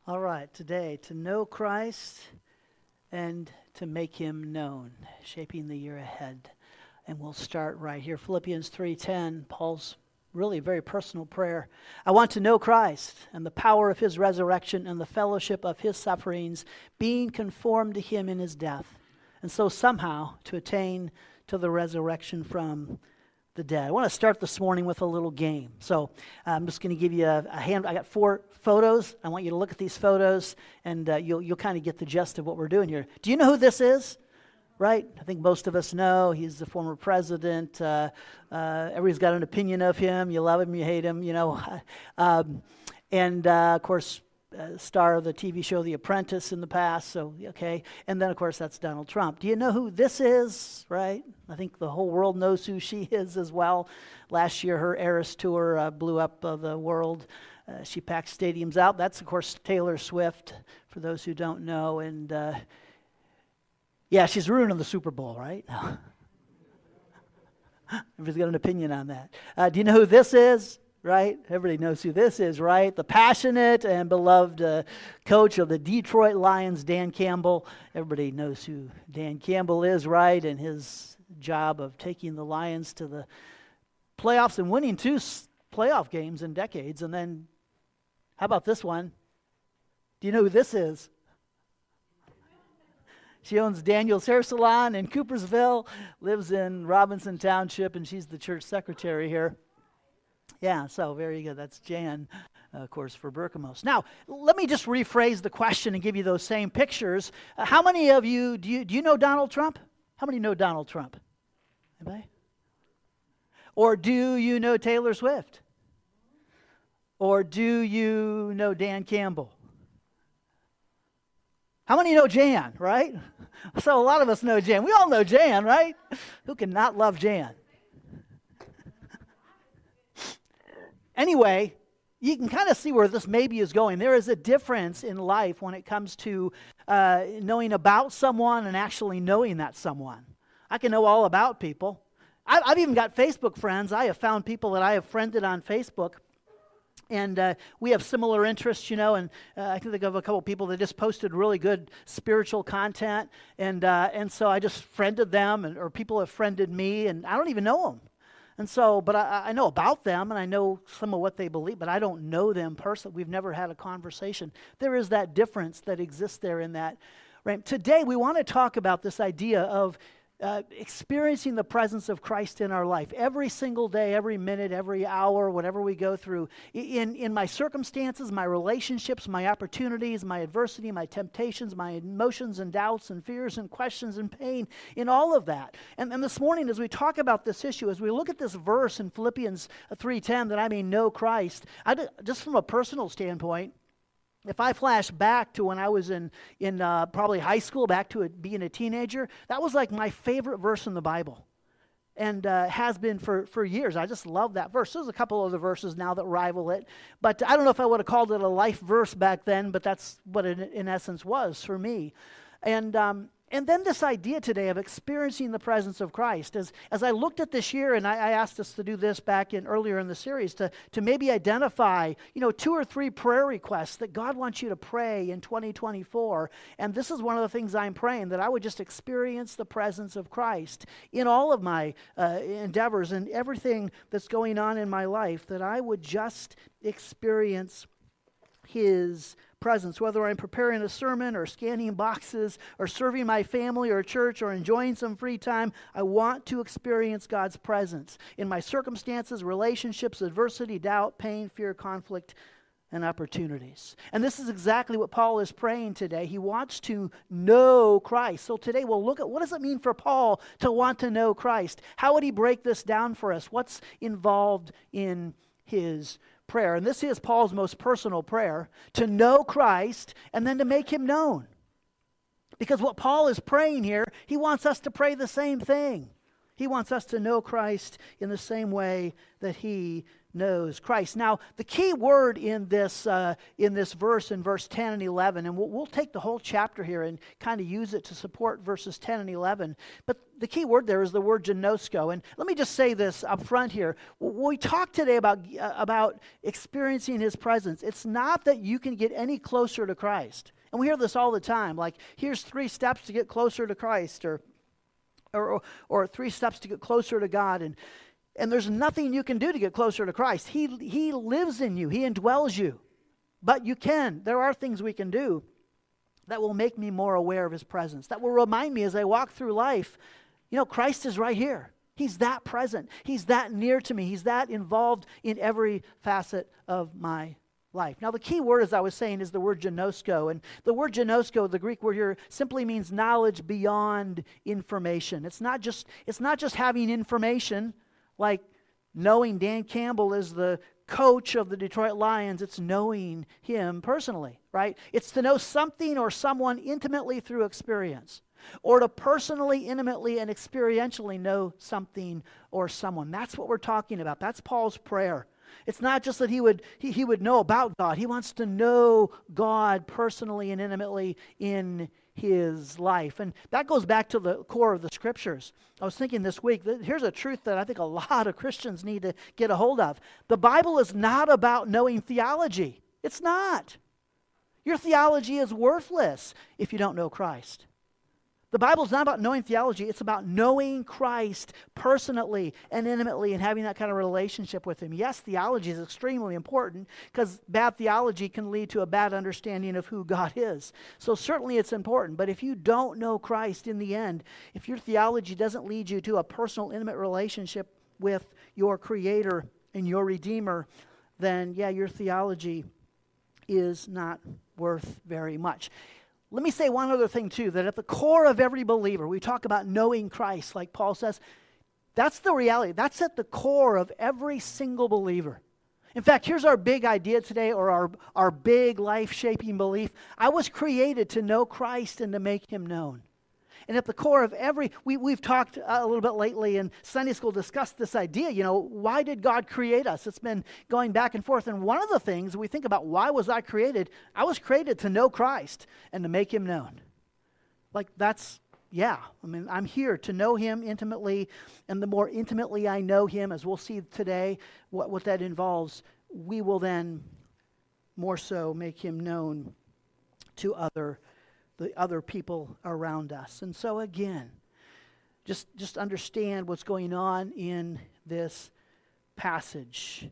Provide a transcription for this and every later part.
All right, today, to know Christ and to make him known, shaping the year ahead. And we'll start right here. Philippians 3:10, Paul's really very personal prayer. I want to know Christ and the power of his resurrection and the fellowship of his sufferings, being conformed to him in his death, and so somehow to attain to the resurrection from the dead. I want to start this morning with a little game. So I'm just going to give you a hand. I got 4 photos. I want you to look at these photos, and you'll kind of get the gist of what we're doing here. Do you know who this is? Right? I think most of us know. He's the former president. Everybody's got an opinion of him. You love him, you hate him, you know. Of course, star of the TV show The Apprentice in the past, so okay. And then, of course, that's Donald Trump. Do you know who this is, right? I think the whole world knows who she is as well. Last year, her Eras Tour blew up the world. She packed stadiums out. That's, of course, Taylor Swift, for those who don't know. And, yeah, she's ruining the Super Bowl, right? Everybody's got an opinion on that. Do you know who this is? Right? Everybody knows who this is, right? The passionate and beloved coach of the Detroit Lions, Dan Campbell. Everybody knows who Dan Campbell is, right? And his job of taking the Lions to the playoffs and winning 2 playoff games in decades. And then, how about this one? Do you know who this is? She owns Daniel's Hair Salon in Coopersville, lives in Robinson Township, and she's the church secretary here. Yeah, so very good. That's Jan, of course, for Berkamos. Now, let me just rephrase the question and give you those same pictures. How many of you, do you know Donald Trump? How many know Donald Trump? Anybody? Or do you know Taylor Swift? Or do you know Dan Campbell? How many know Jan, right? So a lot of us know Jan. We all know Jan, right? Who can not love Jan? Anyway, you can kind of see where this maybe is going. There is a difference in life when it comes to knowing about someone and actually knowing that someone. I can know all about people. I've even got Facebook friends. I have found people that I have friended on Facebook, and we have similar interests, you know, and I can think of a couple people that just posted really good spiritual content, and so I just friended them, or people have friended me, and I don't even know them. And so, but I know about them, and I know some of what they believe, but I don't know them personally. We've never had a conversation. There is that difference that exists there in that. Right? Today, we want to talk about this idea of experiencing the presence of Christ in our life every single day, every minute, every hour, whatever we go through. In my circumstances, my relationships, my opportunities, my adversity, my temptations, my emotions and doubts and fears and questions and pain, in all of that. And this morning, as we talk about this issue, as we look at this verse in Philippians 3:10, that I may know Christ, just from a personal standpoint, if I flash back to when I was in probably high school, back to being a teenager, that was like my favorite verse in the Bible, and has been for years. I just love that verse. There's a couple other verses now that rival it, but I don't know if I would have called it a life verse back then, but that's what it in essence was for me. And then this idea today of experiencing the presence of Christ. As I looked at this year, and I asked us to do this back earlier in the series, to maybe identify, 2 or 3 prayer requests that God wants you to pray in 2024. And this is one of the things I'm praying, that I would just experience the presence of Christ in all of my endeavors and everything that's going on in my life, that I would just experience His presence, whether I'm preparing a sermon or scanning boxes or serving my family or church or enjoying some free time. I want to experience God's presence in my circumstances, relationships, adversity, doubt, pain, fear, conflict, and opportunities. And this is exactly what Paul is praying today. He wants to know Christ. So today we'll look at what does it mean for Paul to want to know Christ? How would he break this down for us? What's involved in his prayer? And this is Paul's most personal prayer, to know Christ and then to make him known. Because what Paul is praying here, he wants us to pray the same thing. He wants us to know Christ in the same way that he knows Christ. Now, the key word in this verse, in verse 10 and 11, and we'll take the whole chapter here and kind of use it to support verses 10 and 11, but the key word there is the word ginosko. And let me just say this up front here. When we talk today about experiencing His presence, it's not that you can get any closer to Christ. And we hear this all the time, like, here's 3 steps to get closer to Christ, or 3 steps to get closer to God, and there's nothing you can do to get closer to Christ. He lives in you. He indwells you. But there are things we can do that will make me more aware of His presence, that will remind me as I walk through life, Christ is right here. He's that present. He's that near to me. He's that involved in every facet of my life. Now, the key word, as I was saying, is the word ginosko. And the word ginosko, the Greek word here, simply means knowledge beyond information. It's not just having information, like knowing Dan Campbell is the coach of the Detroit Lions. It's knowing him personally, right? It's to know something or someone intimately through experience, or to personally, intimately, and experientially know something or someone. That's what we're talking about. That's Paul's prayer. It's not just that he would know about God. He wants to know God personally and intimately in his life. And that goes back to the core of the Scriptures. I was thinking this week, here's a truth that I think a lot of Christians need to get a hold of. The Bible is not about knowing theology. It's not. Your theology is worthless if you don't know Christ. The Bible is not about knowing theology. It's about knowing Christ personally and intimately and having that kind of relationship with Him. Yes, theology is extremely important because bad theology can lead to a bad understanding of who God is. So certainly it's important. But if you don't know Christ in the end, if your theology doesn't lead you to a personal, intimate relationship with your Creator and your Redeemer, then your theology is not worth very much. Let me say one other thing too, that at the core of every believer, we talk about knowing Christ, like Paul says, that's the reality. That's at the core of every single believer. In fact, here's our big idea today, or our big life-shaping belief. I was created to know Christ and to make Him known. And at the core of we've talked a little bit lately in Sunday school, discussed this idea, why did God create us? It's been going back and forth. And one of the things we think about, why was I created? I was created to know Christ and to make Him known. I'm here to know Him intimately. And the more intimately I know Him, as we'll see today, what that involves, we will then more so make Him known to the other people around us. And so again, just understand what's going on in this passage.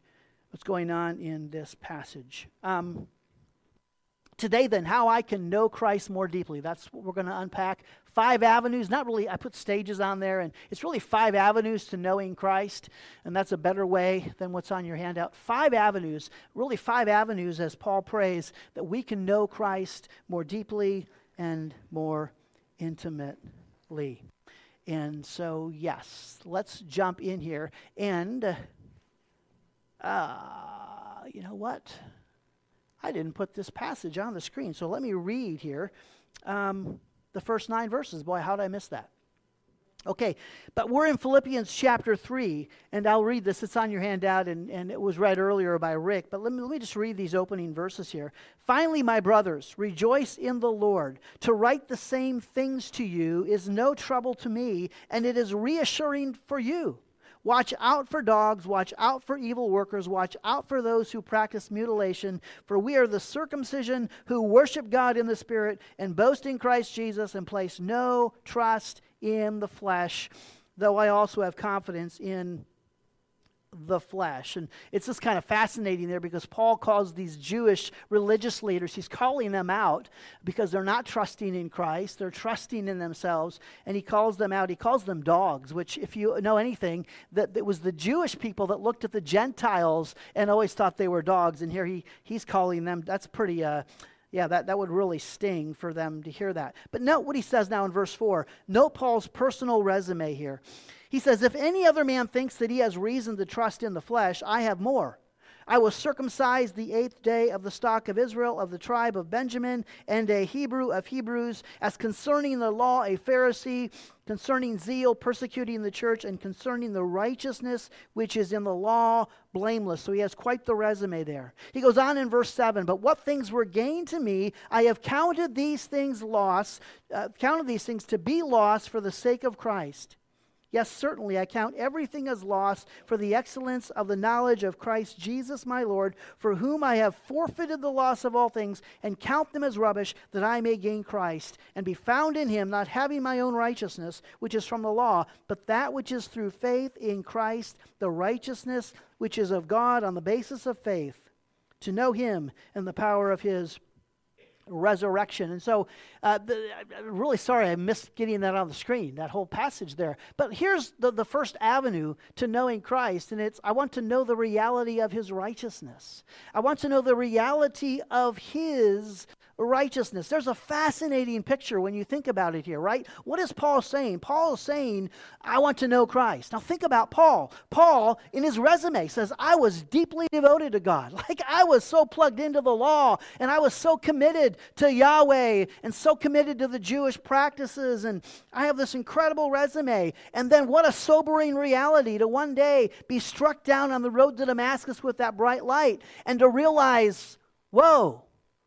Today then, how I can know Christ more deeply. That's what we're going to unpack. 5 avenues, not really, I put stages on there, and it's really 5 avenues to knowing Christ, and that's a better way than what's on your handout. 5 avenues, really 5 avenues as Paul prays, that we can know Christ more deeply and more intimately. And so, yes, let's jump in here. And, you know what? I didn't put this passage on the screen, so let me read here the first 9 verses. Boy, how did I miss that? Okay, but we're in Philippians chapter 3, and I'll read this. It's on your handout, and it was read earlier by Rick, but let me just read these opening verses here. Finally, my brothers, rejoice in the Lord. To write the same things to you is no trouble to me, and it is reassuring for you. Watch out for dogs, watch out for evil workers, watch out for those who practice mutilation, for we are the circumcision who worship God in the Spirit and boast in Christ Jesus and place no trust in the flesh, though I also have confidence in the flesh. And it's just kind of fascinating there because Paul calls these Jewish religious leaders, he's calling them out because they're not trusting in Christ, they're trusting in themselves, and he calls them out, he calls them dogs, which if you know anything, that it was the Jewish people that looked at the Gentiles and always thought they were dogs, and here he's calling them, that's pretty, that would really sting for them to hear that. But note what he says now in verse 4. Note Paul's personal resume here. He says, if any other man thinks that he has reason to trust in the flesh, I have more. I was circumcised the 8th day of the stock of Israel, of the tribe of Benjamin, and a Hebrew of Hebrews, as concerning the law a Pharisee, concerning zeal persecuting the church, and concerning the righteousness which is in the law blameless. So he has quite the resume there. He goes on in verse 7, but what things were gained to me, I have counted these things to be loss for the sake of Christ. Yes, certainly, I count everything as loss for the excellence of the knowledge of Christ Jesus my Lord, for whom I have forfeited the loss of all things, and count them as rubbish, that I may gain Christ, and be found in him, not having my own righteousness, which is from the law, but that which is through faith in Christ, the righteousness which is of God on the basis of faith, to know him and the power of his resurrection. And so I'm really sorry I missed getting that on the screen, that whole passage there. But here's the first avenue to knowing Christ, and it's I want to know the reality of his righteousness. I want to know the reality of his righteousness. There's a fascinating picture when you think about it here, right? What is Paul saying? Paul is saying, I want to know Christ. Now think about Paul. Paul, in his resume, says, I was deeply devoted to God. Like I was so plugged into the law, and I was so committed to Yahweh, and so committed to the Jewish practices, and I have this incredible resume. And then what a sobering reality to one day be struck down on the road to Damascus with that bright light, and to realize, whoa,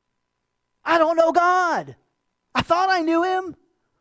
I don't know God. I thought I knew him,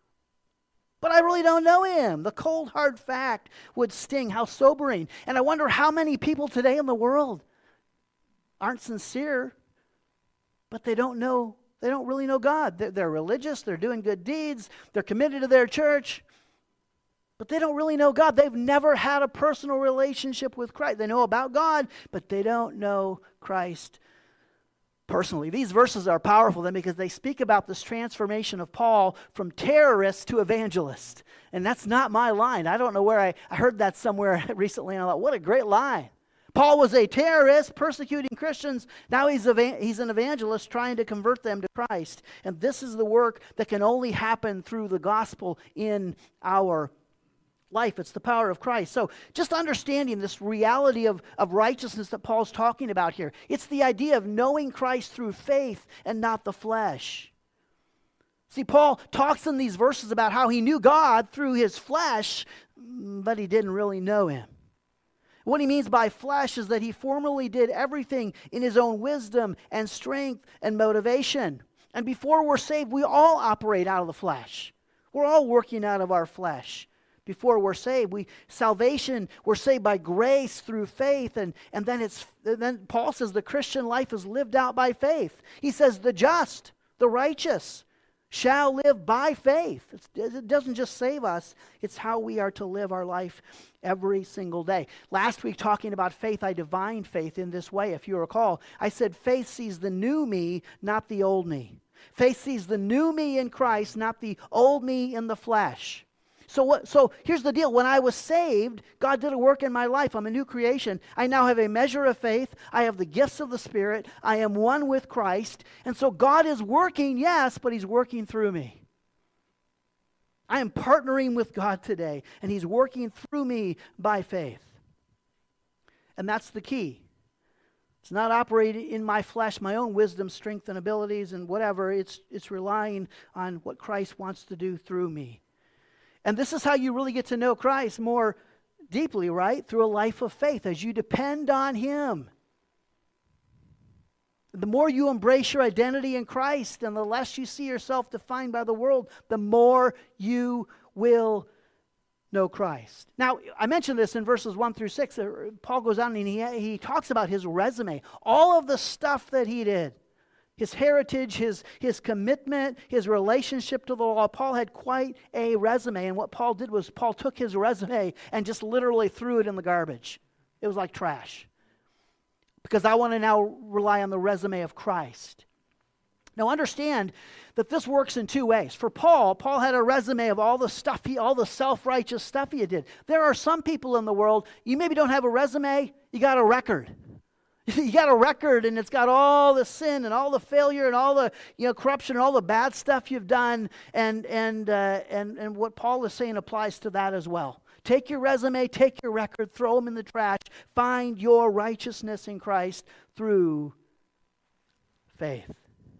but I really don't know him. The cold, hard fact would sting. How sobering. And I wonder how many people today in the world aren't sincere, but they don't really know God. They're religious, they're doing good deeds, they're committed to their church, but they don't really know God. They've never had a personal relationship with Christ. They know about God, but they don't know Christ personally. These verses are powerful then because they speak about this transformation of Paul from terrorist to evangelist. And that's not my line. I don't know where I heard that somewhere recently, and I thought, what a great line. Paul was a terrorist persecuting Christians. Now he's an evangelist trying to convert them to Christ. And this is the work that can only happen through the gospel in our life. It's the power of Christ. So just understanding this reality of righteousness that Paul's talking about here. It's the idea of knowing Christ through faith and not the flesh. See, Paul talks in these verses about how he knew God through his flesh, but he didn't really know him. What he means by flesh is that he formerly did everything in his own wisdom and strength and motivation. And before we're saved, we all operate out of the flesh. We're all working out of our flesh. Before we're saved, we're saved by grace through faith, and then Paul says the Christian life is lived out by faith. He says the just, the righteous, shall live by faith. It doesn't just save us, it's how we are to live our life every single day. Last week, talking about faith, I defined faith in this way. If you recall, I said faith sees the new me, not the old me. Faith sees the new me in Christ, not the old me in the flesh. So here's the deal. When I was saved, God did a work in my life. I'm a new creation. I now have a measure of faith. I have the gifts of the Spirit. I am one with Christ. And so God is working, yes, but he's working through me. I am partnering with God today, and he's working through me by faith. And that's the key. It's not operating in my flesh, my own wisdom, strength, and abilities, and whatever. It's relying on what Christ wants to do through me. And this is how you really get to know Christ more deeply, right? Through a life of faith, as you depend on him. The more you embrace your identity in Christ and the less you see yourself defined by the world, the more you will know Christ. Now, I mentioned this in verses 1 through 6. Paul goes on and he talks about his resume, all of the stuff that he did. His heritage, his commitment, his relationship to the law. Paul had quite a resume. And what Paul did was Paul took his resume and just literally threw it in the garbage. It was like trash. Because I want to now rely on the resume of Christ. Now understand that this works in two ways. For Paul had a resume of all the self-righteous stuff he did. There are some people in the world, you maybe don't have a resume, you got a record. You got a record, and it's got all the sin and all the failure and all the corruption and all the bad stuff you've done, and what Paul is saying applies to that as well. Take your resume, take your record, throw them in the trash. Find your righteousness in Christ through faith.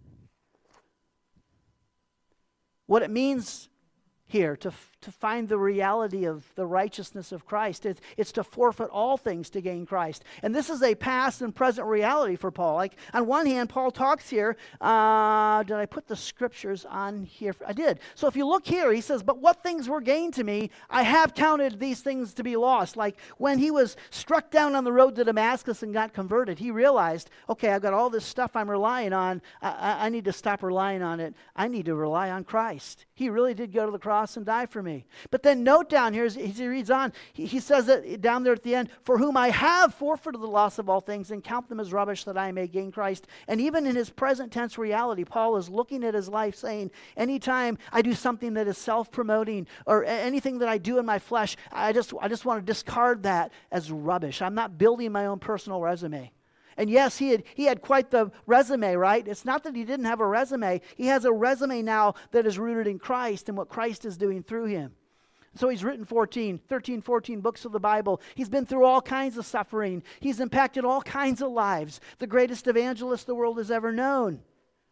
What it means here to find the reality of the righteousness of Christ, it's to forfeit all things to gain Christ. And this is a past and present reality for Paul. Like, on one hand, Paul talks here, did I put the scriptures on here? I did. So if you look here, he says, but what things were gained to me, I have counted these things to be lost. Like when he was struck down on the road to Damascus and got converted, he realized, okay, I've got all this stuff I'm relying on. I need to stop relying on it. I need to rely on Christ. He really did go to the cross and die for me. But then note down here, as he reads on, he says that down there at the end, for whom I have forfeited the loss of all things and count them as rubbish that I may gain Christ. And even in his present tense reality, Paul is looking at his life saying, anytime I do something that is self-promoting or anything that I do in my flesh, I just want to discard that as rubbish. I'm not building my own personal resume. And yes, he had quite the resume, right? It's not that he didn't have a resume. He has a resume now that is rooted in Christ and what Christ is doing through him. So he's written 14 books of the Bible. He's been through all kinds of suffering. He's impacted all kinds of lives. The greatest evangelist the world has ever known.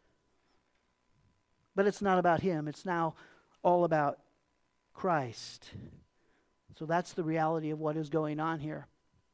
But it's not about him. It's now all about Christ. So that's the reality of what is going on here.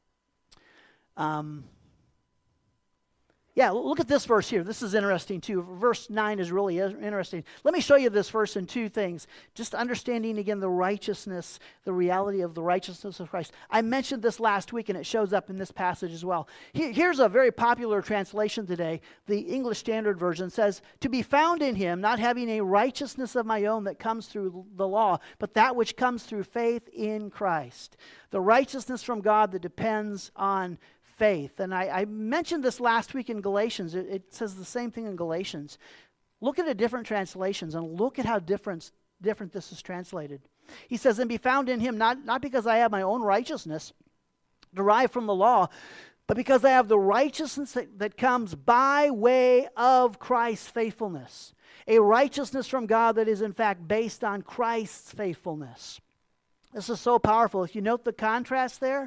Yeah, look at this verse here. This is interesting too. Verse 9 is really interesting. Let me show you this verse in two things. Just understanding again the righteousness, the reality of the righteousness of Christ. I mentioned this last week and it shows up in this passage as well. Here's a very popular translation today. The English Standard Version says, to be found in him, not having a righteousness of my own that comes through the law, but that which comes through faith in Christ. The righteousness from God that depends on faith. And I mentioned this last week in Galatians. It says the same thing in Galatians. Look at the different translations and look at how different this is translated. He says, and be found in him, not because I have my own righteousness derived from the law, but because I have the righteousness that comes by way of Christ's faithfulness. A righteousness from God that is in fact based on Christ's faithfulness. This is so powerful. If you note the contrast there,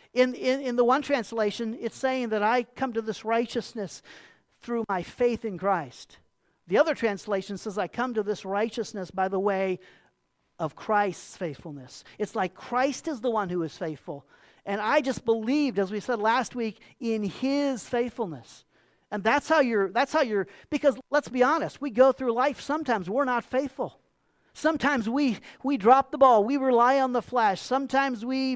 in the one translation, it's saying that I come to this righteousness through my faith in Christ. The other translation says I come to this righteousness by the way of Christ's faithfulness. It's like Christ is the one who is faithful. And I just believed, as we said last week, in his faithfulness. And that's how you're, because let's be honest, we go through life, sometimes we're not faithful. Sometimes we drop the ball, we rely on the flesh. Sometimes we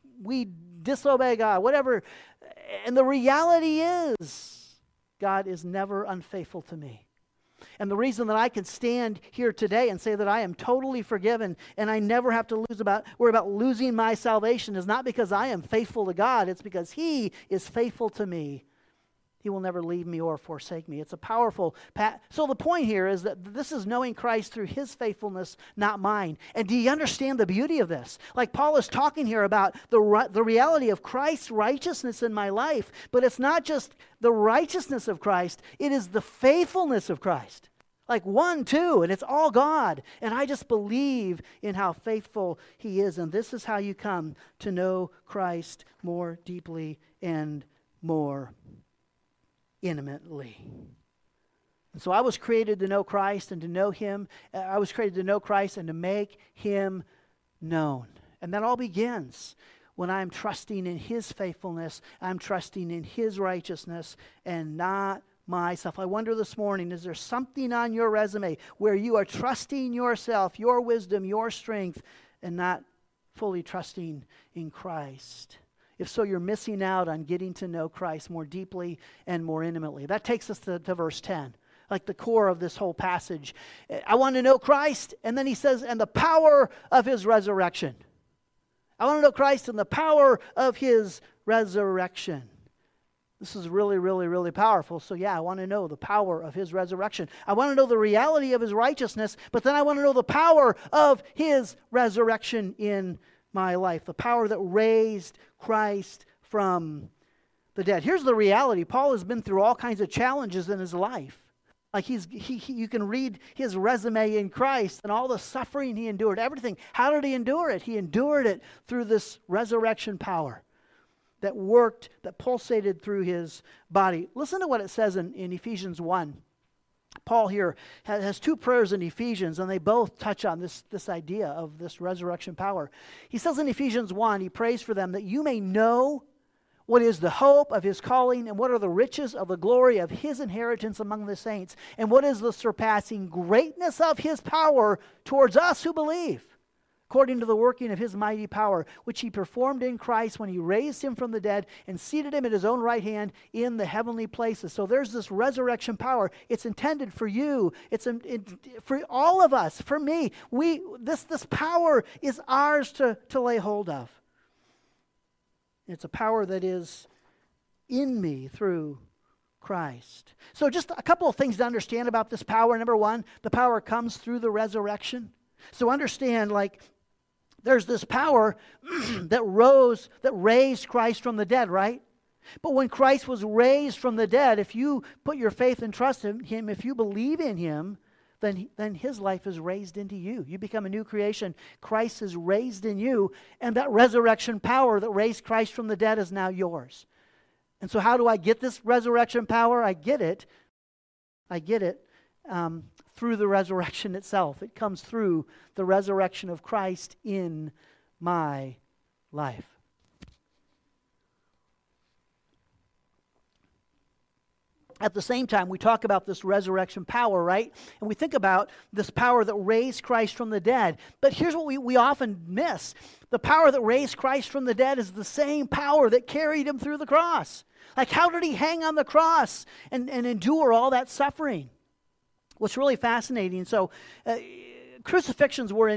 disobey God, whatever. And the reality is, God is never unfaithful to me. And the reason that I can stand here today and say that I am totally forgiven and I never have to worry about losing my salvation is not because I am faithful to God. It's because he is faithful to me. He will never leave me or forsake me. It's a powerful So the point here is that this is knowing Christ through his faithfulness, not mine. And do you understand the beauty of this? Like Paul is talking here about the reality of Christ's righteousness in my life. But it's not just the righteousness of Christ. It is the faithfulness of Christ. Like 1, 2, and it's all God. And I just believe in how faithful he is. And this is how you come to know Christ more deeply and more intimately. And so I was created to know Christ and to know him. I was created to know Christ and to make him known. And that all begins when I'm trusting in his faithfulness. I'm trusting in his righteousness and not myself. I wonder this morning, is there something on your resume where you are trusting yourself, your wisdom, your strength, and not fully trusting in Christ? If so, you're missing out on getting to know Christ more deeply and more intimately. That takes us to verse 10, like the core of this whole passage. I want to know Christ, and then he says, and the power of his resurrection. I want to know Christ and the power of his resurrection. This is really, really, really powerful. So yeah, I want to know the power of his resurrection. I want to know the reality of his righteousness, but then I want to know the power of his resurrection in my life, the power that raised Christ from the dead. Here's the reality. Paul has been through all kinds of challenges in his life. Like you can read his resume in Christ and all the suffering he endured, everything. How did he endure it? He endured it through this resurrection power that worked, that pulsated through his body. Listen to what it says in Ephesians 1. Paul here has two prayers in Ephesians, and they both touch on this idea of this resurrection power. He says in Ephesians 1, he prays for them that you may know what is the hope of his calling, and what are the riches of the glory of his inheritance among the saints, and what is the surpassing greatness of his power towards us who believe, according to the working of his mighty power, which he performed in Christ when he raised him from the dead and seated him at his own right hand in the heavenly places. So there's this resurrection power. It's intended for you. It's for all of us, for me. This power is ours to lay hold of. It's a power that is in me through Christ. So just a couple of things to understand about this power. Number one, the power comes through the resurrection. So understand, there's this power that raised Christ from the dead, right? But when Christ was raised from the dead, if you put your faith and trust in him, if you believe in him, then his life is raised into you. You become a new creation. Christ is raised in you, and that resurrection power that raised Christ from the dead is now yours. And so how do I get this resurrection power? I get it through the resurrection itself. It comes through the resurrection of Christ in my life. At the same time, we talk about this resurrection power, right? And we think about this power that raised Christ from the dead. But here's what we often miss. The power that raised Christ from the dead is the same power that carried him through the cross. Like, how did he hang on the cross and endure all that suffering? What's really fascinating, so crucifixions were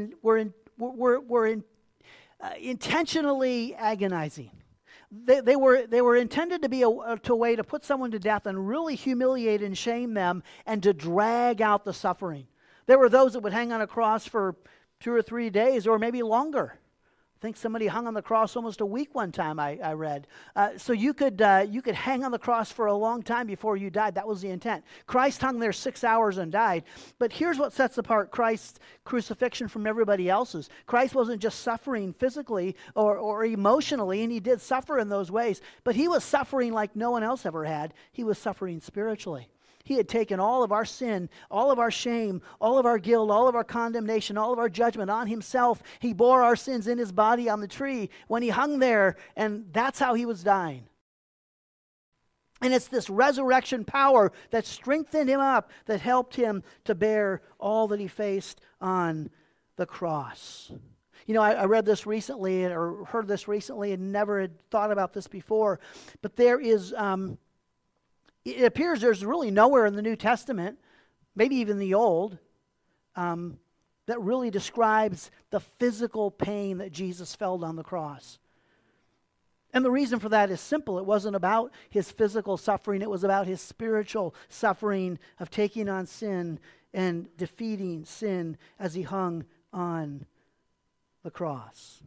intentionally agonizing. They were intended to be a way to put someone to death and really humiliate and shame them and to drag out the suffering. There were those that would hang on a cross for 2 or 3 days or maybe longer. I think somebody hung on the cross almost a week one time, I read. So you could hang on the cross for a long time before you died. That was the intent. Christ hung there 6 hours and died. But here's what sets apart Christ's crucifixion from everybody else's. Christ wasn't just suffering physically or emotionally, and he did suffer in those ways, but he was suffering like no one else ever had. He was suffering spiritually. He had taken all of our sin, all of our shame, all of our guilt, all of our condemnation, all of our judgment on himself. He bore our sins in his body on the tree when he hung there, and that's how he was dying. And it's this resurrection power that strengthened him up, that helped him to bear all that he faced on the cross. You know, I read this recently or heard this recently and never had thought about this before, but there is... it appears there's really nowhere in the New Testament, maybe even the Old, that really describes the physical pain that Jesus felt on the cross. And the reason for that is simple. It wasn't about his physical suffering. It was about his spiritual suffering of taking on sin and defeating sin as he hung on the cross.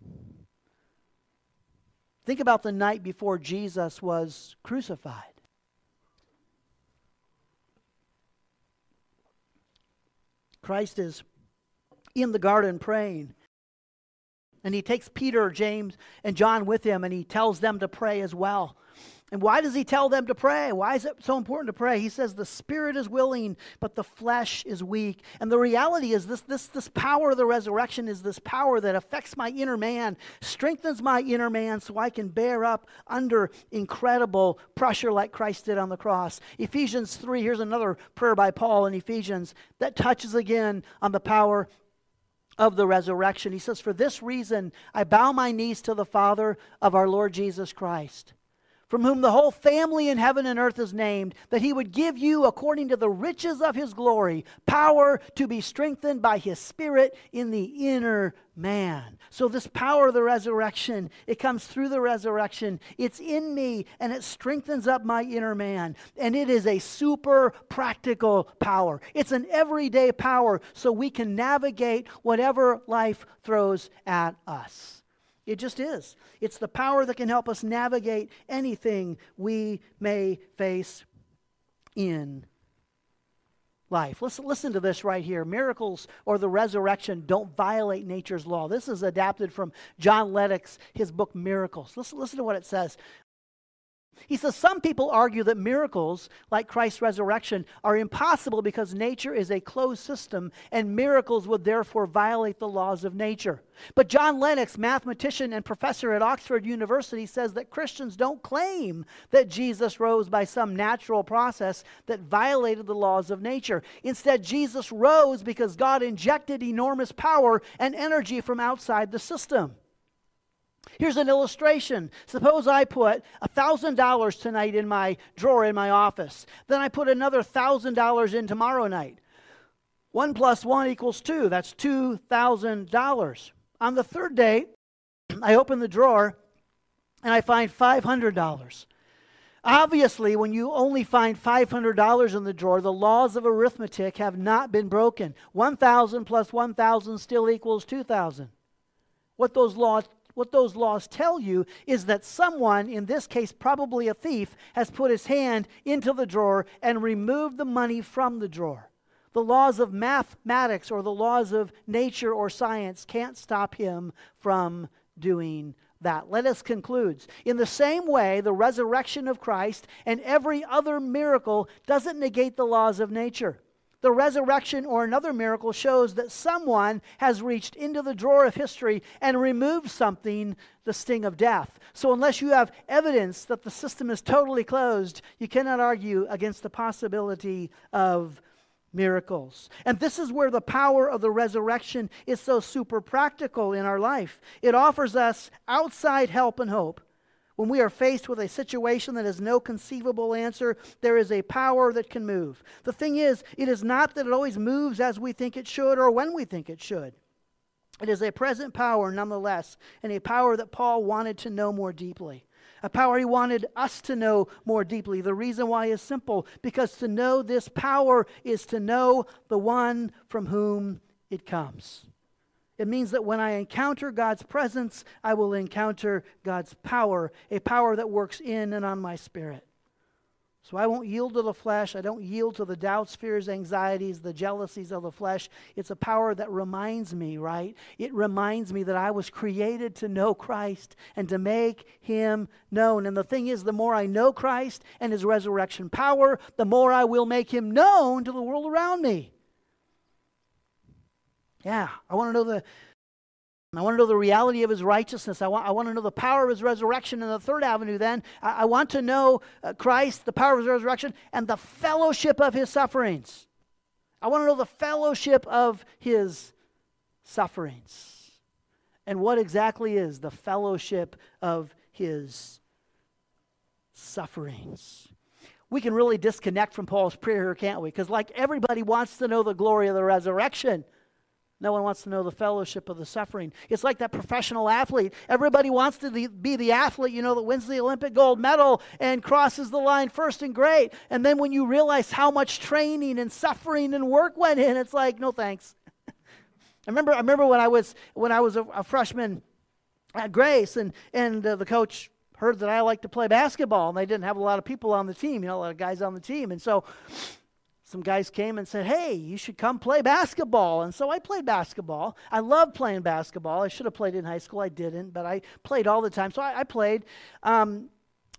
Think about the night before Jesus was crucified. Christ is in the garden praying, and he takes Peter, James, and John with him, and he tells them to pray as well. And why does he tell them to pray? Why is it so important to pray? He says the spirit is willing, but the flesh is weak. And the reality is this power of the resurrection is this power that affects my inner man, strengthens my inner man so I can bear up under incredible pressure like Christ did on the cross. Ephesians 3, here's another prayer by Paul in Ephesians that touches again on the power of the resurrection. He says, "For this reason I bow my knees to the Father of our Lord Jesus Christ, from whom the whole family in heaven and earth is named, that he would give you, according to the riches of his glory, power to be strengthened by his Spirit in the inner man." So this power of the resurrection, it comes through the resurrection. It's in me, and it strengthens up my inner man. And it is a super practical power. It's an everyday power, so we can navigate whatever life throws at us. It just is. It's the power that can help us navigate anything we may face in life. Listen to this right here. Miracles or the resurrection don't violate nature's law. This is adapted from John Lennox, his book Miracles. Listen to what it says. He says, some people argue that miracles, like Christ's resurrection, are impossible because nature is a closed system and miracles would therefore violate the laws of nature. But John Lennox, mathematician and professor at Oxford University, says that Christians don't claim that Jesus rose by some natural process that violated the laws of nature. Instead, Jesus rose because God injected enormous power and energy from outside the system. Here's an illustration. Suppose I put $1,000 tonight in my drawer in my office. Then I put another $1,000 in tomorrow night. 1 + 1 = 2. That's $2,000. On the third day, I open the drawer and I find $500. Obviously, when you only find $500 in the drawer, the laws of arithmetic have not been broken. 1,000 + 1,000 still equals 2,000. What those laws tell you is that someone, in this case probably a thief, has put his hand into the drawer and removed the money from the drawer. The laws of mathematics or the laws of nature or science can't stop him from doing that. Let us conclude. In the same way, the resurrection of Christ and every other miracle doesn't negate the laws of nature. The resurrection or another miracle shows that someone has reached into the drawer of history and removed something, the sting of death. So unless you have evidence that the system is totally closed, you cannot argue against the possibility of miracles. And this is where the power of the resurrection is so super practical in our life. It offers us outside help and hope. When we are faced with a situation that has no conceivable answer, there is a power that can move. The thing is, it is not that it always moves as we think it should or when we think it should. It is a present power nonetheless, and a power that Paul wanted to know more deeply. A power he wanted us to know more deeply. The reason why is simple, because to know this power is to know the one from whom it comes. It means that when I encounter God's presence, I will encounter God's power, a power that works in and on my spirit. So I won't yield to the flesh. I don't yield to the doubts, fears, anxieties, the jealousies of the flesh. It's a power that reminds me, right? It reminds me that I was created to know Christ and to make Him known. And the thing is, the more I know Christ and His resurrection power, the more I will make Him known to the world around me. Yeah, I want to know the reality of His righteousness. I want to know the power of His resurrection. And the third avenue then, I want to know Christ, the power of His resurrection, and the fellowship of His sufferings. I want to know the fellowship of His sufferings. And what exactly is the fellowship of His sufferings? We can really disconnect from Paul's prayer here, can't we? Because like everybody wants to know the glory of the resurrection, no one wants to know the fellowship of the suffering. It's like that professional athlete. Everybody wants to be the athlete, that wins the Olympic gold medal and crosses the line first and great. And then when you realize how much training and suffering and work went in, it's like, no thanks. I remember when I was a freshman at Grace, and the coach heard that I liked to play basketball, and they didn't have a lot of people on the team, a lot of guys on the team. And so some guys came and said, hey, you should come play basketball. And so I played basketball. I loved playing basketball. I should have played in high school. I didn't, but I played all the time. So I played. 1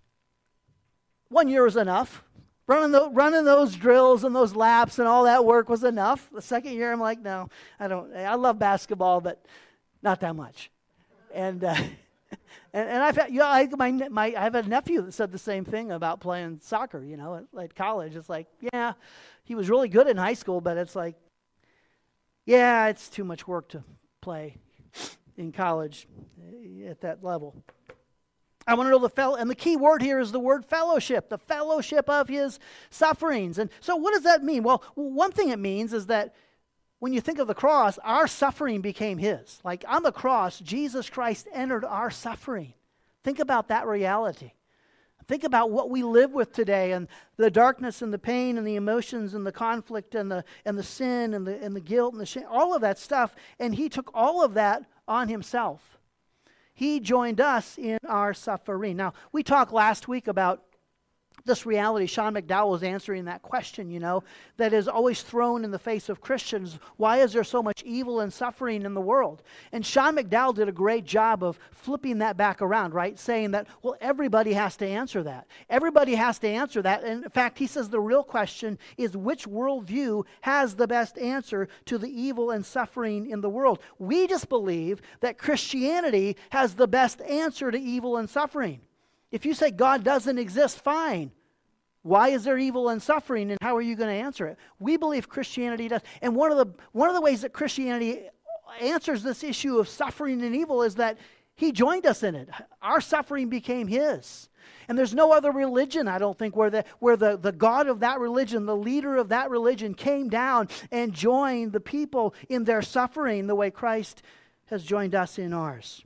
year was enough. Running those drills and those laps and all that work was enough. The second year, I'm like, no, I don't. I love basketball, but not that much. And I've had, I have a nephew that said the same thing about playing soccer, at college. It's like, yeah, he was really good in high school, but it's like, yeah, it's too much work to play in college at that level. I want to know and the key word here is the word fellowship, the fellowship of His sufferings. And so what does that mean? Well, one thing it means is that when you think of the cross, our suffering became His. Like on the cross, Jesus Christ entered our suffering. Think about that reality. Think about what we live with today and the darkness and the pain and the emotions and the conflict and the sin and the guilt and the shame, all of that stuff. And He took all of that on Himself. He joined us in our suffering. Now, we talked last week about This reality, Sean McDowell was answering that question, that is always thrown in the face of Christians. Why is there so much evil and suffering in the world? And Sean McDowell did a great job of flipping that back around, right? Saying that, well, everybody has to answer that. Everybody has to answer that. And in fact, he says the real question is which worldview has the best answer to the evil and suffering in the world? We just believe that Christianity has the best answer to evil and suffering. If you say God doesn't exist, fine. Why is there evil and suffering, and how are you going to answer it? We believe Christianity does. And one of the ways that Christianity answers this issue of suffering and evil is that he joined us in it. Our suffering became his. And there's no other religion, I don't think, where the God of that religion, the leader of that religion, came down and joined the people in their suffering the way Christ has joined us in ours.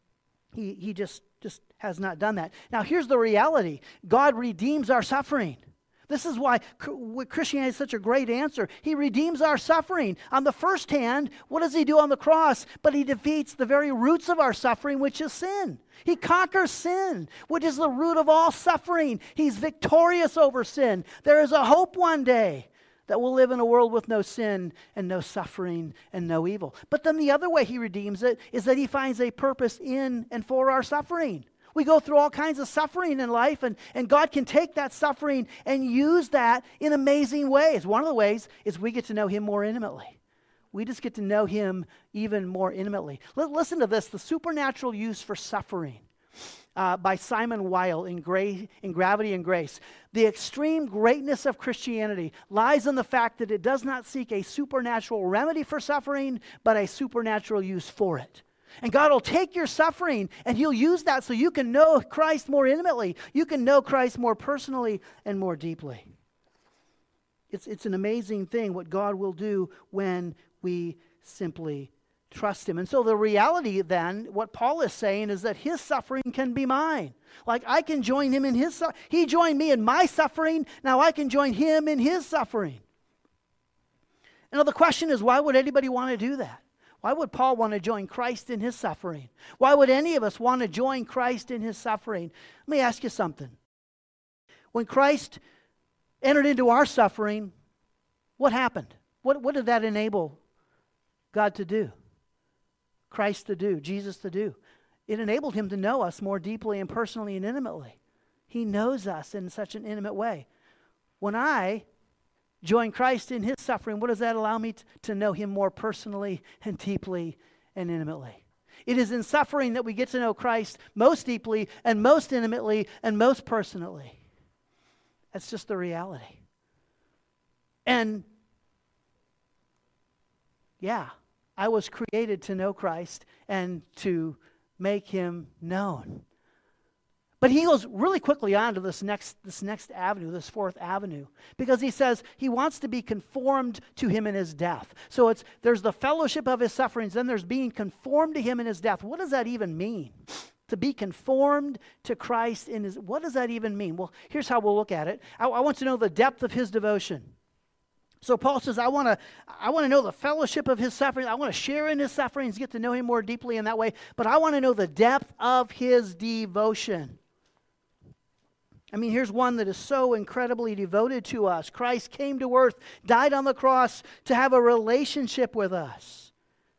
He just has not done that. Now, here's the reality. God redeems our suffering. This is why Christianity is such a great answer. He redeems our suffering. On the first hand, what does he do on the cross? But he defeats the very roots of our suffering, which is sin. He conquers sin, which is the root of all suffering. He's victorious over sin. There is a hope one day that we'll live in a world with no sin and no suffering and no evil. But then the other way he redeems it is that he finds a purpose in and for our suffering. We go through all kinds of suffering in life, and God can take that suffering and use that in amazing ways. One of the ways is we get to know him more intimately. We just get to know him even more intimately. Listen to this, the supernatural use for suffering by Simon Weil in Gravity and Grace. The extreme greatness of Christianity lies in the fact that it does not seek a supernatural remedy for suffering, but a supernatural use for it. And God will take your suffering and he'll use that so you can know Christ more intimately. You can know Christ more personally and more deeply. It's an amazing thing what God will do when we simply trust him. And so the reality then, what Paul is saying is that his suffering can be mine. Like I can join him in his suffering. He joined me in my suffering. Now I can join him in his suffering. And the question is, why would anybody want to do that? Why would Paul want to join Christ in his suffering? Why would any of us want to join Christ in his suffering? Let me ask you something. When Christ entered into our suffering, what happened? What did that enable God to do? Christ to do, Jesus to do? It enabled him to know us more deeply and personally and intimately. He knows us in such an intimate way. When I join Christ in his suffering, what does that allow me to know him more personally and deeply and intimately? It is in suffering that we get to know Christ most deeply and most intimately and most personally. That's just the reality. And yeah, I was created to know Christ and to make him known. But he goes really quickly on to this next avenue, this fourth avenue, because he says he wants to be conformed to him in his death. So there's the fellowship of his sufferings, then there's being conformed to him in his death. What does that even mean? To be conformed to Christ in his, what does that even mean? Well, here's how we'll look at it. I want to know the depth of his devotion. So Paul says, I want to know the fellowship of his suffering. I want to share in his sufferings, get to know him more deeply in that way. But I want to know the depth of his devotion. I mean, here's one that is so incredibly devoted to us. Christ came to earth, died on the cross to have a relationship with us.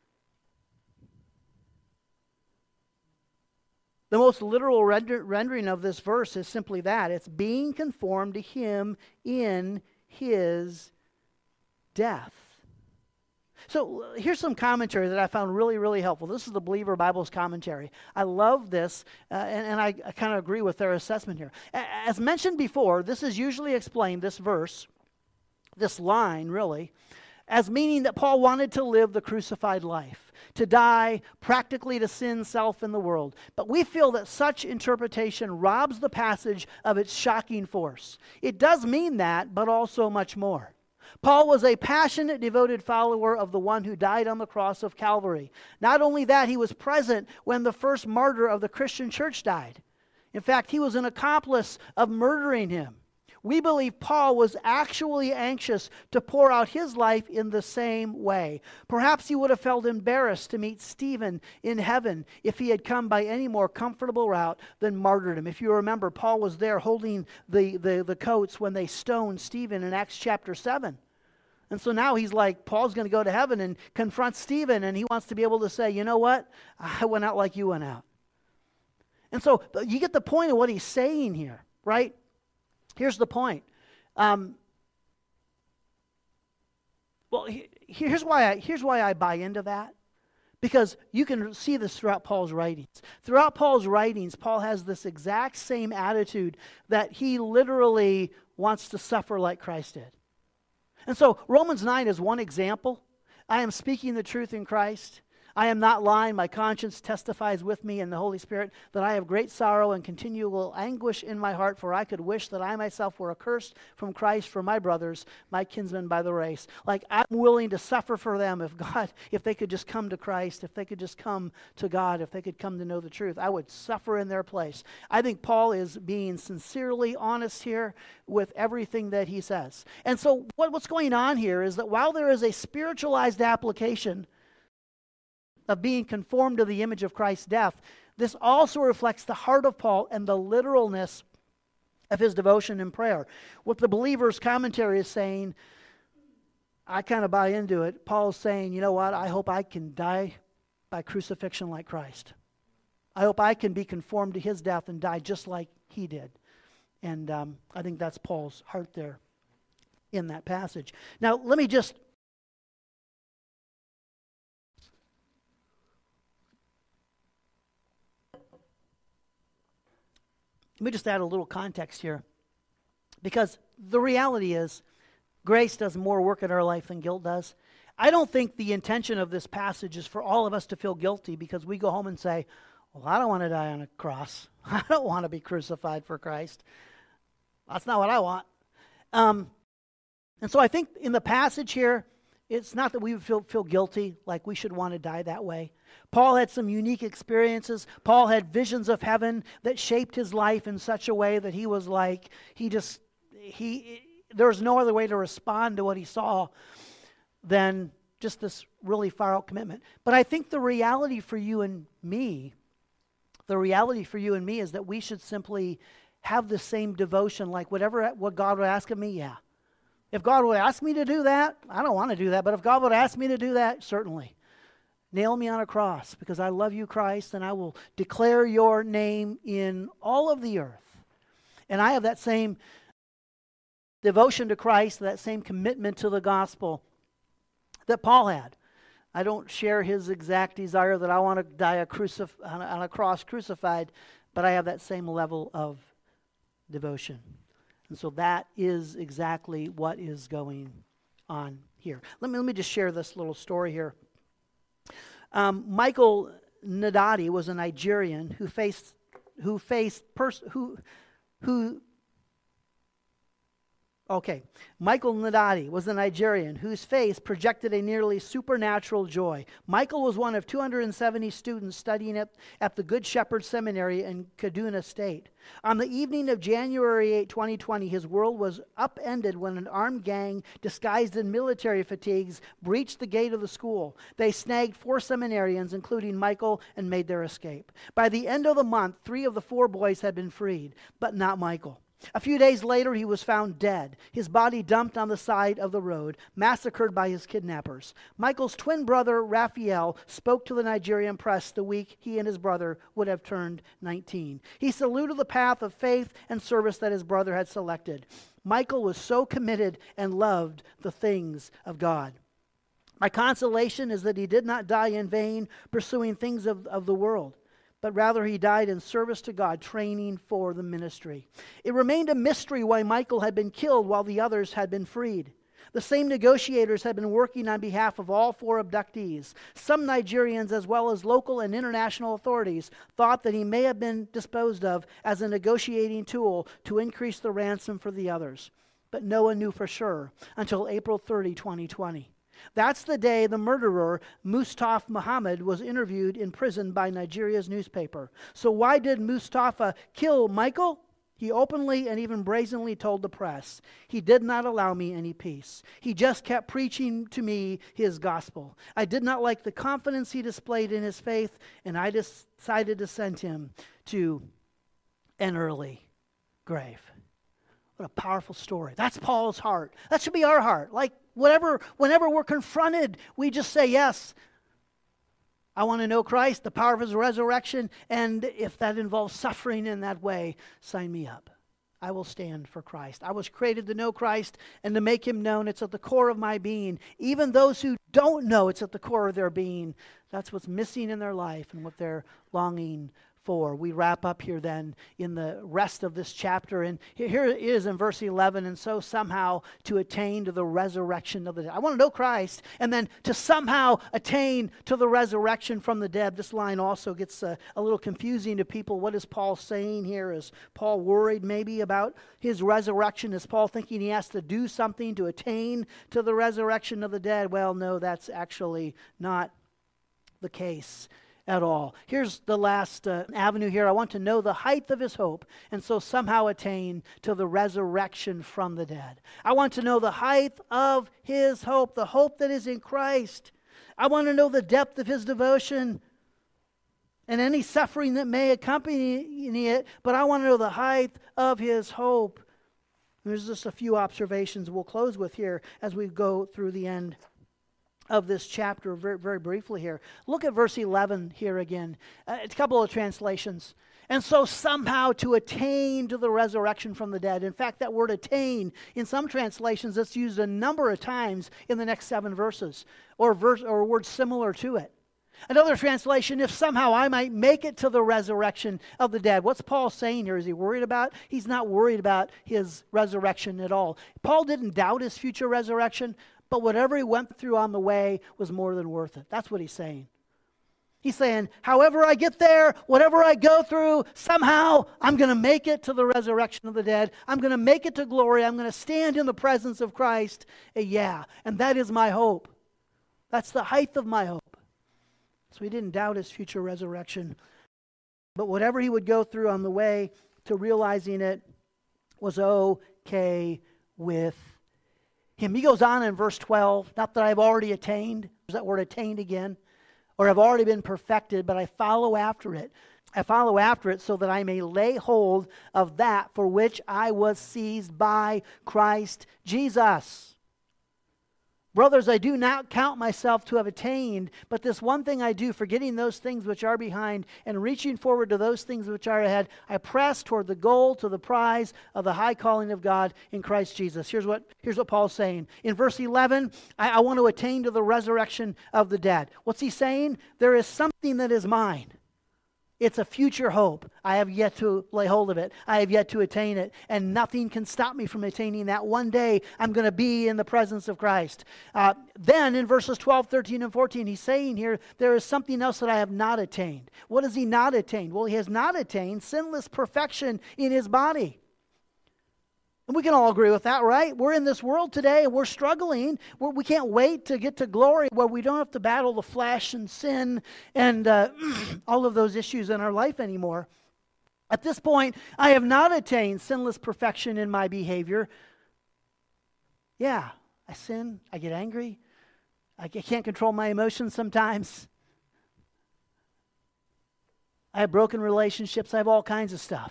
The most literal rendering of this verse is simply that. It's being conformed to him in his death. So here's some commentary that I found really, really helpful. This is the Believer Bible's commentary. I love this, and I kind of agree with their assessment here. As mentioned before, this is usually explained, this verse, this line really, as meaning that Paul wanted to live the crucified life, to die practically to sin, self, and the world. But we feel that such interpretation robs the passage of its shocking force. It does mean that, but also much more. Paul was a passionate, devoted follower of the one who died on the cross of Calvary. Not only that, he was present when the first martyr of the Christian church died. In fact, he was an accomplice of murdering him. We believe Paul was actually anxious to pour out his life in the same way. Perhaps he would have felt embarrassed to meet Stephen in heaven if he had come by any more comfortable route than martyrdom. If you remember, Paul was there holding the coats when they stoned Stephen in Acts chapter 7. And so now he's like, Paul's going to go to heaven and confront Stephen, and he wants to be able to say, you know what? I went out like you went out. And so you get the point of what he's saying here, right? Here's the point. Here's why I buy into that. Because you can see this throughout Paul's writings. Throughout Paul's writings, Paul has this exact same attitude that he literally wants to suffer like Christ did. And so Romans 9 is one example. I am speaking the truth in Christ. I am not lying. My conscience testifies with me in the Holy Spirit that I have great sorrow and continual anguish in my heart, for I could wish that I myself were accursed from Christ for my brothers, my kinsmen by the race. Like, I'm willing to suffer for them if they could just come to Christ, if they could just come to God, if they could come to know the truth. I would suffer in their place. I think Paul is being sincerely honest here with everything that he says. And so what's going on here is that while there is a spiritualized application of being conformed to the image of Christ's death, this also reflects the heart of Paul and the literalness of his devotion and prayer. What the Believer's commentary is saying, I kind of buy into it. Paul's saying, you know what, I hope I can die by crucifixion like Christ. I hope I can be conformed to his death and die just like he did. And I think that's Paul's heart there in that passage. Now, let me just add a little context here, because the reality is grace does more work in our life than guilt does. I don't think the intention of this passage is for all of us to feel guilty because we go home and say, well, I don't want to die on a cross. I don't want to be crucified for Christ. That's not what I want. And so I think in the passage here, it's not that we would feel guilty, like we should want to die that way. Paul had some unique experiences. Paul had visions of heaven that shaped his life in such a way that he was like, there was no other way to respond to what he saw than just this really far out commitment. But I think the reality for you and me is that we should simply have the same devotion, like what God would ask of me, yeah. If God would ask me to do that, I don't want to do that, but if God would ask me to do that, certainly. Nail me on a cross because I love you, Christ, and I will declare your name in all of the earth. And I have that same devotion to Christ, that same commitment to the gospel that Paul had. I don't share his exact desire that I want to die on a cross crucified, but I have that same level of devotion. And so that is exactly what is going on here. Let me just share this little story here. Michael Nadati was a Nigerian Michael Nadati was a Nigerian whose face projected a nearly supernatural joy. Michael was one of 270 students studying at the Good Shepherd Seminary in Kaduna State. On the evening of January 8, 2020, his world was upended when an armed gang disguised in military fatigues breached the gate of the school. They snagged 4 seminarians, including Michael, and made their escape. By the end of the month, 3 of the 4 boys had been freed, but not Michael. A few days later, he was found dead, his body dumped on the side of the road, massacred by his kidnappers. Michael's twin brother, Raphael, spoke to the Nigerian press the week he and his brother would have turned 19. He saluted the path of faith and service that his brother had selected. Michael was so committed and loved the things of God. My consolation is that he did not die in vain pursuing things of the world, but rather he died in service to God, training for the ministry. It remained a mystery why Michael had been killed while the others had been freed. The same negotiators had been working on behalf of all 4 abductees. Some Nigerians, as well as local and international authorities, thought that he may have been disposed of as a negotiating tool to increase the ransom for the others. But no one knew for sure until April 30, 2020. That's the day the murderer, Mustafa Muhammad, was interviewed in prison by Nigeria's newspaper. So why did Mustafa kill Michael? He openly and even brazenly told the press, he did not allow me any peace. He just kept preaching to me his gospel. I did not like the confidence he displayed in his faith, and I decided to send him to an early grave. What a powerful story. That's Paul's heart. That should be our heart. Like whenever we're confronted, we just say, yes, I want to know Christ, the power of his resurrection, and if that involves suffering in that way, sign me up. I will stand for Christ. I was created to know Christ and to make him known. It's at the core of my being. Even those who don't know, it's at the core of their being. That's what's missing in their life and what they're longing for. We wrap up here then in the rest of this chapter. And here it is in verse 11. And so somehow to attain to the resurrection of the dead. I want to know Christ. And then to somehow attain to the resurrection from the dead. This line also gets a little confusing to people. What is Paul saying here? Is Paul worried maybe about his resurrection? Is Paul thinking he has to do something to attain to the resurrection of the dead? Well, no, that's actually not the case at all. Here's the last avenue here. I want to know the height of his hope, and so somehow attain to the resurrection from the dead. I want to know the height of his hope, the hope that is in Christ. I want to know the depth of his devotion and any suffering that may accompany it, but I want to know the height of his hope. There's just a few observations we'll close with here as we go through the end of this chapter very, very briefly here. Look at verse 11 here again. It's a couple of translations. And so somehow to attain to the resurrection from the dead. In fact, that word attain, in some translations, it's used a number of times in the next 7 verses, or words similar to it. Another translation, if somehow I might make it to the resurrection of the dead. What's Paul saying here? Is he worried about? He's not worried about his resurrection at all. Paul didn't doubt his future resurrection, but whatever he went through on the way was more than worth it. That's what he's saying. He's saying, however I get there, whatever I go through, somehow I'm going to make it to the resurrection of the dead. I'm going to make it to glory. I'm going to stand in the presence of Christ. And that is my hope. That's the height of my hope. So he didn't doubt his future resurrection. But whatever he would go through on the way to realizing it was okay with him. He goes on in verse 12, not that I've already attained, there's that word attained again, or I've already been perfected, but I follow after it. I follow after it so that I may lay hold of that for which I was seized by Christ Jesus. Brothers, I do not count myself to have attained, but this one thing I do, forgetting those things which are behind and reaching forward to those things which are ahead, I press toward the goal, to the prize of the high calling of God in Christ Jesus. Here's what Paul's saying. In verse 11, I want to attain to the resurrection of the dead. What's he saying? There is something that is mine. It's a future hope. I have yet to lay hold of it. I have yet to attain it. And nothing can stop me from attaining that. One day I'm going to be in the presence of Christ. Then in verses 12, 13, and 14, he's saying here, there is something else that I have not attained. What has he not attained? Well, he has not attained sinless perfection in his body. And we can all agree with that, right? We're in this world today and we're struggling. We can't wait to get to glory where we don't have to battle the flesh and sin and all of those issues in our life anymore. At this point, I have not attained sinless perfection in my behavior. Yeah, I sin. I get angry. I can't control my emotions sometimes. I have broken relationships. I have all kinds of stuff.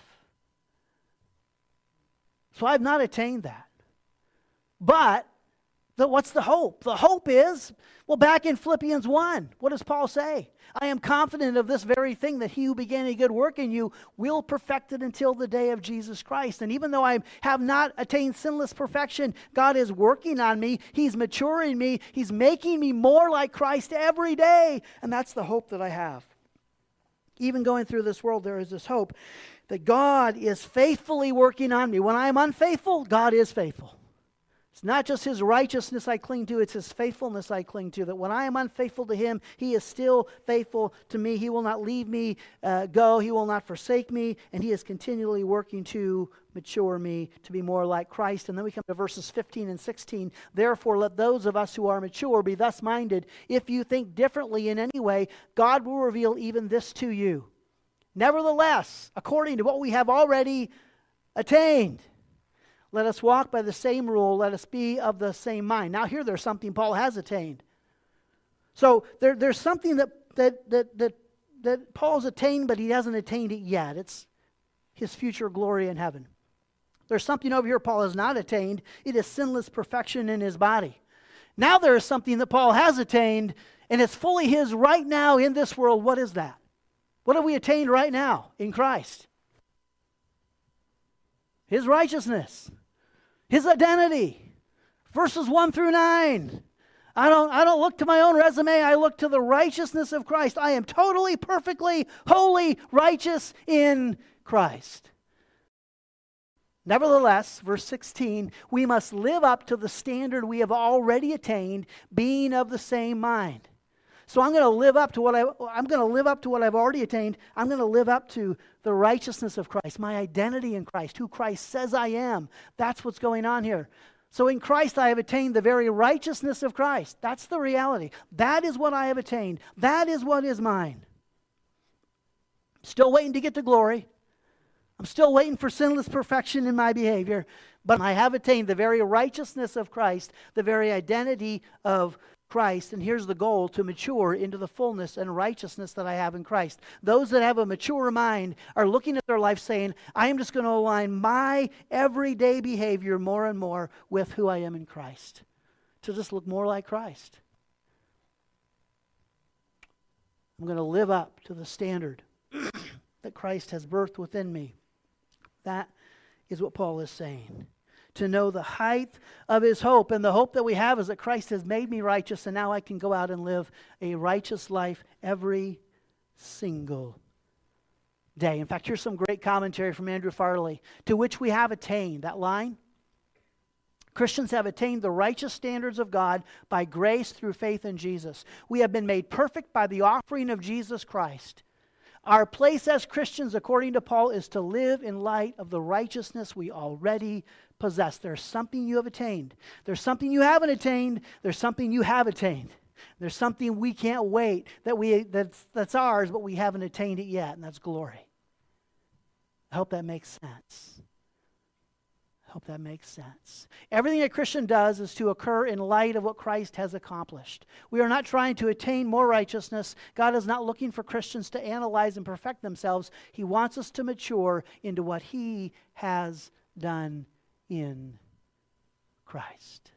So I've not attained that. But what's the hope? The hope is, well, back in Philippians 1, what does Paul say? I am confident of this very thing, that he who began a good work in you will perfect it until the day of Jesus Christ. And even though I have not attained sinless perfection, God is working on me. He's maturing me. He's making me more like Christ every day. And that's the hope that I have. Even going through this world, there is this hope that God is faithfully working on me. When I am unfaithful, God is faithful. It's not just his righteousness I cling to, it's his faithfulness I cling to. That when I am unfaithful to him, he is still faithful to me. He will not leave me go. He will not forsake me. And he is continually working to mature me to be more like Christ. And then we come to verses 15 and 16. Therefore, let those of us who are mature be thus minded. If you think differently in any way, God will reveal even this to you. Nevertheless, according to what we have already attained. Let us walk by the same rule. Let us be of the same mind. Now here there's something Paul has attained. So there's something that Paul's attained, but he hasn't attained it yet. It's his future glory in heaven. There's something over here Paul has not attained. It is sinless perfection in his body. Now there is something that Paul has attained, and it's fully his right now in this world. What is that? What have we attained right now in Christ? His righteousness. His identity. Verses 1 through 9. I don't look to my own resume. I look to the righteousness of Christ. I am totally, perfectly, wholly righteous in Christ. Nevertheless, verse 16, we must live up to the standard we have already attained, being of the same mind. So I'm going to live up to what I've already attained. I'm going to live up to the righteousness of Christ, my identity in Christ, who Christ says I am. That's what's going on here. So in Christ I have attained the very righteousness of Christ. That's the reality. That is what I have attained. That is what is mine. I'm still waiting to get to glory. I'm still waiting for sinless perfection in my behavior. But I have attained the very righteousness of Christ, the very identity of Christ. And here's the goal: to mature into the fullness and righteousness that I have in Christ. Those that have a mature mind are looking at their life saying, I am just going to align my everyday behavior more and more with who I am in Christ. To just look more like Christ. I'm going to live up to the standard that Christ has birthed within me. That is what Paul is saying. To know the height of his hope. And the hope that we have is that Christ has made me righteous, and now I can go out and live a righteous life every single day. In fact, here's some great commentary from Andrew Farley. To which we have attained. That line. Christians have attained the righteous standards of God by grace through faith in Jesus. We have been made perfect by the offering of Jesus Christ. Our place as Christians, according to Paul, is to live in light of the righteousness we already possess. There's something you have attained. There's something you haven't attained. There's something you have attained. There's something we can't wait that's ours, but we haven't attained it yet, and that's glory. I hope that makes sense. I hope that makes sense. Everything a Christian does is to occur in light of what Christ has accomplished. We are not trying to attain more righteousness. God is not looking for Christians to analyze and perfect themselves. He wants us to mature into what He has done in Christ.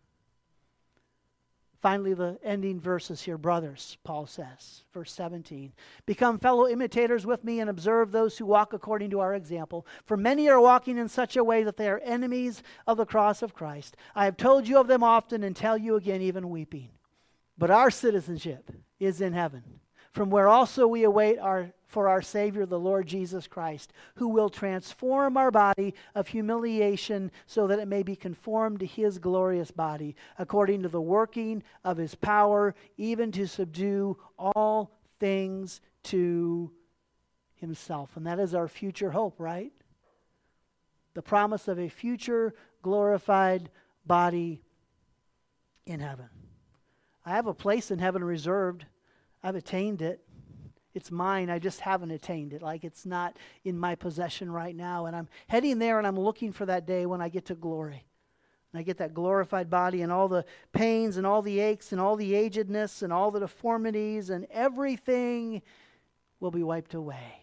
Finally, the ending verses here, brothers, Paul says, verse 17. Become fellow imitators with me and observe those who walk according to our example. For many are walking in such a way that they are enemies of the cross of Christ. I have told you of them often and tell you again, even weeping. But our citizenship is in heaven, from where also we await for our Savior, the Lord Jesus Christ, who will transform our body of humiliation so that it may be conformed to His glorious body, according to the working of His power, even to subdue all things to Himself. And that is our future hope, right? The promise of a future glorified body in heaven. I have a place in heaven reserved. I've attained it. It's mine. I just haven't attained it. Like it's not in my possession right now. And I'm heading there, and I'm looking for that day when I get to glory. And I get that glorified body, and all the pains and all the aches and all the agedness and all the deformities and everything will be wiped away.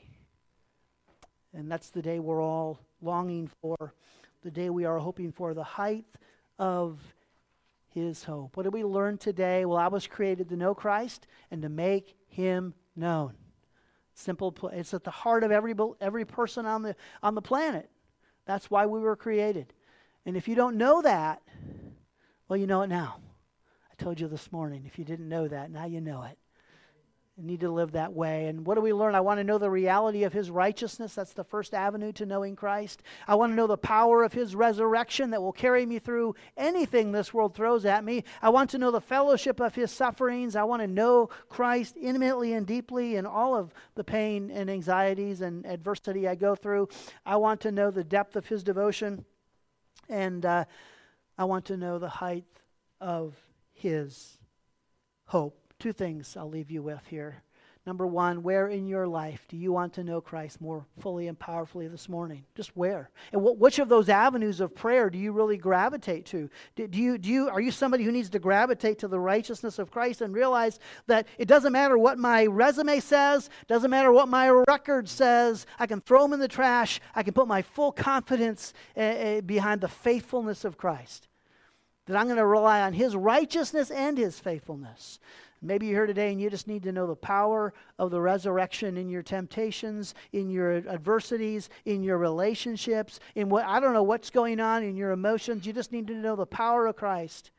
And that's the day we're all longing for, the day we are hoping for, the height of His hope. What did we learn today? Well, I was created to know Christ and to make Him known. Simple. It's at the heart of every person on the planet. That's why we were created. And if you don't know that, well, you know it now. I told you this morning. If you didn't know that, now you know it. You need to live that way. And what do we learn? I want to know the reality of His righteousness. That's the first avenue to knowing Christ. I want to know the power of His resurrection that will carry me through anything this world throws at me. I want to know the fellowship of His sufferings. I want to know Christ intimately and deeply in all of the pain and anxieties and adversity I go through. I want to know the depth of His devotion. And I want to know the height of His hope. Two things I'll leave you with here. Number one, where in your life do you want to know Christ more fully and powerfully this morning? Just where? And which of those avenues of prayer do you really gravitate to? Are you somebody who needs to gravitate to the righteousness of Christ and realize that it doesn't matter what my resume says, doesn't matter what my record says, I can throw them in the trash, I can put my full confidence behind the faithfulness of Christ? That I'm going to rely on His righteousness and His faithfulness. Maybe you're here today and you just need to know the power of the resurrection in your temptations, in your adversities, in your relationships, in what, I don't know what's going on in your emotions. You just need to know the power of Christ.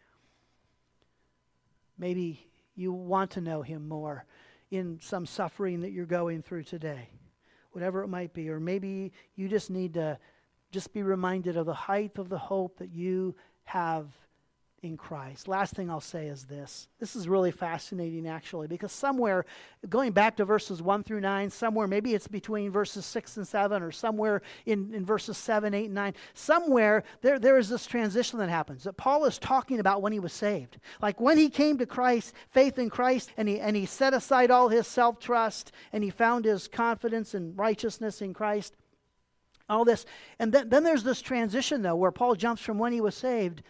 Maybe you want to know Him more in some suffering that you're going through today, whatever it might be. Or maybe you just need to just be reminded of the height of the hope that you have in Christ. Last thing I'll say is this. This is really fascinating, actually, because somewhere, going back to verses 1 through 9, somewhere, maybe it's between verses 6 and 7, or somewhere in verses 7, 8, and 9, somewhere there is this transition that happens, that Paul is talking about when he was saved. Like when he came to Christ, faith in Christ, and he set aside all his self-trust, and he found his confidence and righteousness in Christ, all this. And then there's this transition, though, where Paul jumps from when he was saved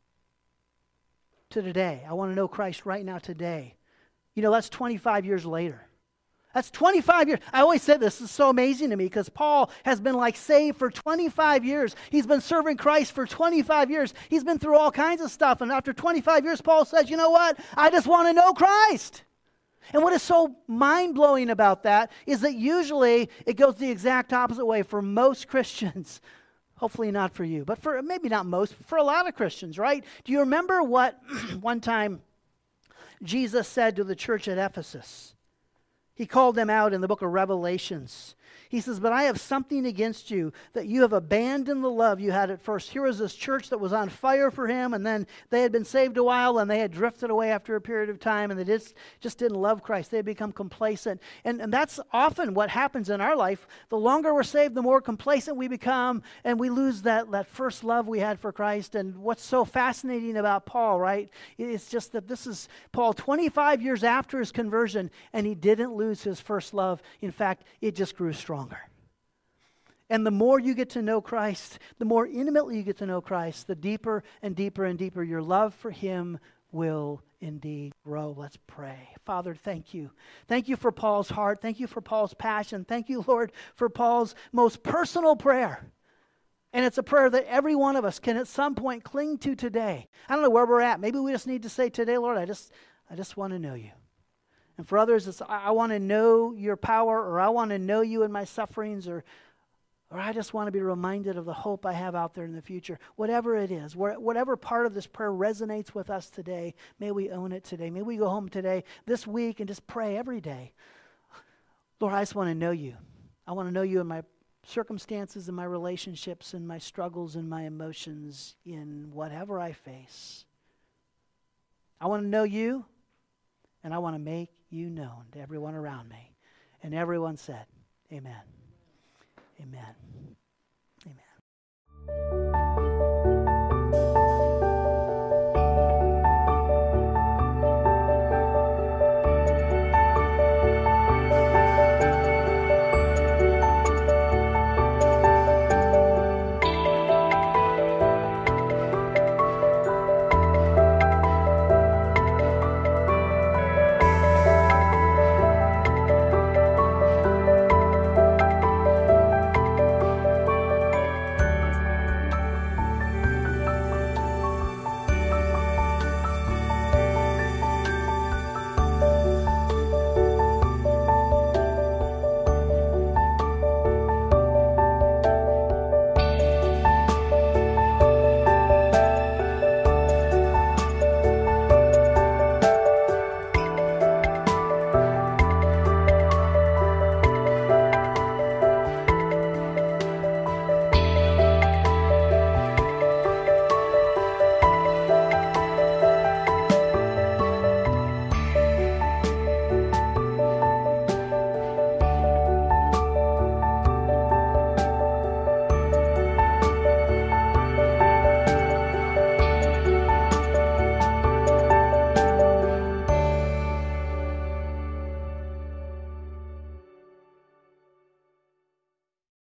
to today. I want to know Christ right now today. You know, that's 25 years later. That's 25 years. I always say this is so amazing to me because Paul has been like saved for 25 years. He's been serving Christ for 25 years. He's been through all kinds of stuff. And after 25 years, Paul says, you know what? I just want to know Christ. And what is so mind-blowing about that is that usually it goes the exact opposite way for most Christians. Hopefully not for you, but for maybe not most, for a lot of Christians, right? Do you remember what one time Jesus said to the church at Ephesus? He called them out in the book of Revelations. He says, but I have something against you, that you have abandoned the love you had at first. Here was this church that was on fire for Him, and then they had been saved a while, and they had drifted away after a period of time, and they just didn't love Christ. They had become complacent. And that's often what happens in our life. The longer we're saved, the more complacent we become, and we lose that first love we had for Christ. And what's so fascinating about Paul, right, it's just that this is Paul 25 years after his conversion, and he didn't lose his first love. In fact, it just grew stronger. And the more you get to know Christ, the more intimately you get to know Christ, the deeper and deeper and deeper your love for Him will indeed grow. Let's pray. Father, thank you. Thank you for Paul's heart. Thank you for Paul's passion. Thank you, Lord, for Paul's most personal prayer. And it's a prayer that every one of us can at some point cling to today. I don't know where we're at. Maybe we just need to say today, Lord, I just want to know you. And for others, it's I want to know your power, or I want to know you in my sufferings, or I just want to be reminded of the hope I have out there in the future. Whatever it is, whatever part of this prayer resonates with us today, may we own it today. May we go home today, this week, and just pray every day. Lord, I just want to know you. I want to know you in my circumstances, in my relationships, in my struggles, in my emotions, in whatever I face. I want to know you, and I want to make you known to everyone around me. And everyone said, amen. Amen. Amen.